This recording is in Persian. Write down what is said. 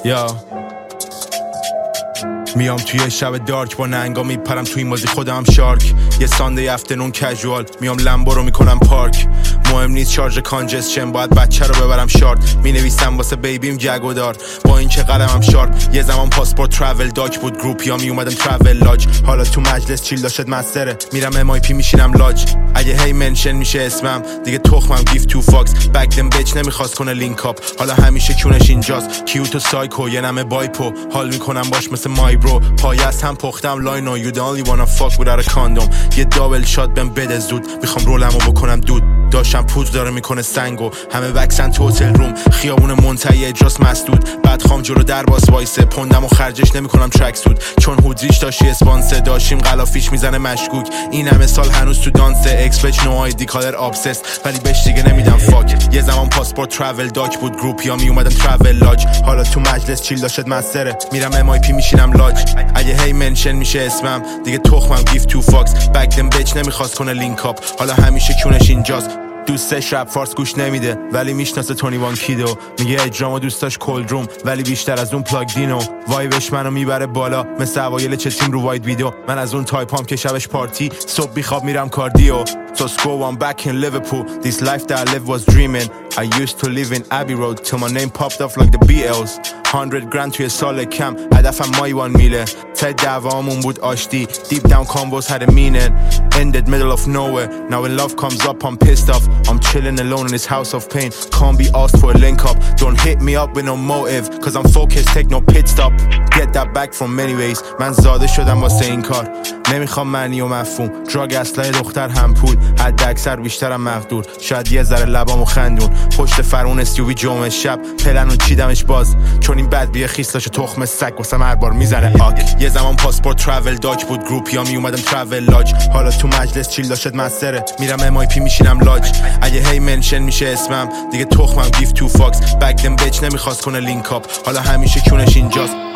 یا میام توی شب دارک با ننگا میپرم توی این بازی خودم شارک. یه ساندی افترنون کژوال میام لمبو رو میکنم پارک. مهم نیست چارج کانجسشن باید بچه رو ببرم شارت. مینویسم واسه بیبیم جگودار با این که قلمم شارپ. یه زمان پاسپورت ترافل داک بود گروپیا میومدم ترافل لاج. حالا تو مجلس چیل داشت مسره میرم ام آی پی میشینم لاج. اگه هی منشن میشه اسمم دیگه تخمم گیف تو فاکس. بک دم بچ نمیخواست کنه لینک اپ حالا همیشه کونش اینجاست. کیوتو سایکو یه نمه بایپو حال میکنم باش مثل مای برو. پایست هم پختم لاینو you the only wanna fuck without a condom. یه دابل شات بهم بده زود میخوام رولمو بکنم دود. داشتم پوز داره میکنه سنگو همه وکسن تو هتل روم. خیابون منتهی اجراس مسدود بعد خام جلو در باز وایسه. پوندمو خرجش نمیکنم ترک سود چون هودریش داشتی اسپانسر. داشتیم غلافیش میزنه مشکوک این همه سال هنوز تو دانسه. اکسپچ نو آیدی کالر ابسس ولی بهش دیگه نمیدم فاک. یه زمان پاسپورت ترافل داک بود گروپیا میومدم ترافل لاج. حالا تو مجلس چیل داشت مسره میرم ام آی پی میشینم لاج. اگه هی منشن میشه اسمم دیگه تخمم گیف تو فاکس. بک دم بچ نمیخواست کنه لینک اپ حالا همیشه کونش اینجاست. دوستش رپ فارس گوش نمیده ولی میشناسه تونی وان کیدو. میگه اجرامو دوستاش کولد روم ولی بیشتر از اون پلاگ دینو. وایبش منو میبره بالا مثل اوایل چه تیم رو واید ویدیو. من از اون تایپام که شبش پارتی صبح بیخواب میرم کاردیو. So school I'm back in Liverpool. This life that I lived was dreaming. I used to live in Abbey Road till my name popped off like the BLs. 100 grand توی سال کم هدفم مای 1 میله. ته دعوامون بود آشتی. Deep down combos had a meaning. Ended middle of nowhere. Now when love comes up I'm pissed off. I'm chilling alone in this house of pain. Can't be asked for a link up. Don't hit me up with no motive. Cause I'm focused take no pit stop. Get that back from many ways. من زاده شدم واسه این کار. نمیخوام معنی و مفهوم. دراگ اسلحه دختر هم پول. حد اکثر بیشترم مقدور. شاید یه ذره لبامو خندون. پشت فرون استیوی جمعه شب پلنو چیدمش باز. چون این بد بیه خیسلاشو تخم سگ واسه هر بار میزنه آک. یه زمان پاسپورت ترافل داک بود گروپیا میومدم ترافل لاج. حالا تو مجلس چیل داشت مسره میرم ام آی پی میشینم لاج. اگه هی منشن میشه اسمم دیگه تخمم گیف تو فاکس. بک دم بچ نمیخواست کنه لینک اپ حالا همیشه کونش اینجاست.